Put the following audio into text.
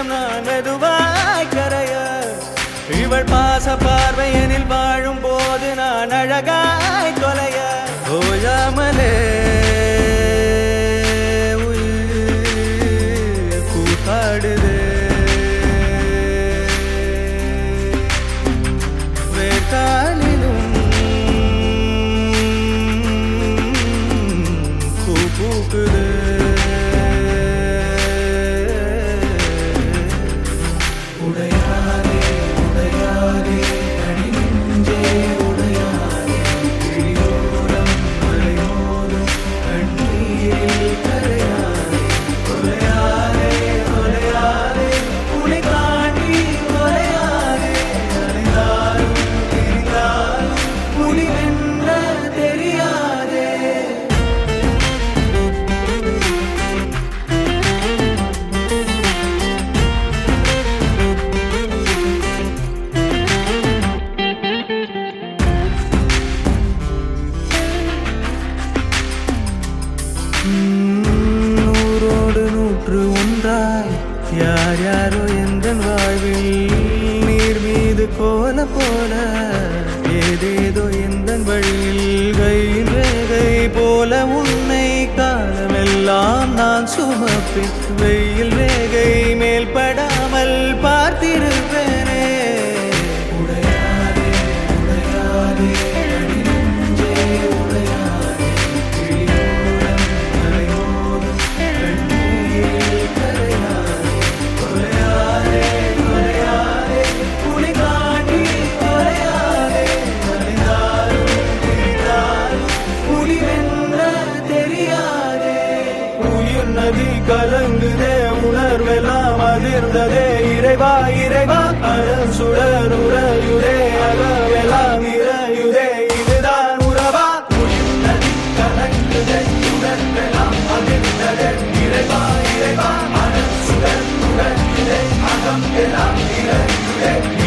நிமிஷம் நான் மெதுவாய் கரைய இவள் பாச பார்வையனில் வாழும் போது நான் அழகாய் தொலைய ஓயாமலே உயிர் கூத்தாடுது வேட்டாளிலும் பூக்குது நூறோடு நூற்று ஒன்றாய் யார் யாரோ எந்த வாழ்வில் நீர் மீது கோல போல ஏதேதோ எந்த வழியில் கையில் வேகை போல உன்னை காலமெல்லாம் நான் சுமப்பேன் வெயில் வேகை மேல் படாமல் பார்த்திருப்பேனே உடையாதே உடையாதே நதி கலங்குதே உணர்வெல்லாம் அதிர்ந்ததே இறைவா இறைவா அழல் சுடர் உறையுதே அகவெல்லாம் இறையுதே இதுதான் உறவா நதி கலங்குதே உணர்வெல்லாம் அதிர்ந்ததே இறைவா இறைவா அழல் சுடர் உறையுதே அகம் எல்லாம் இறையுதே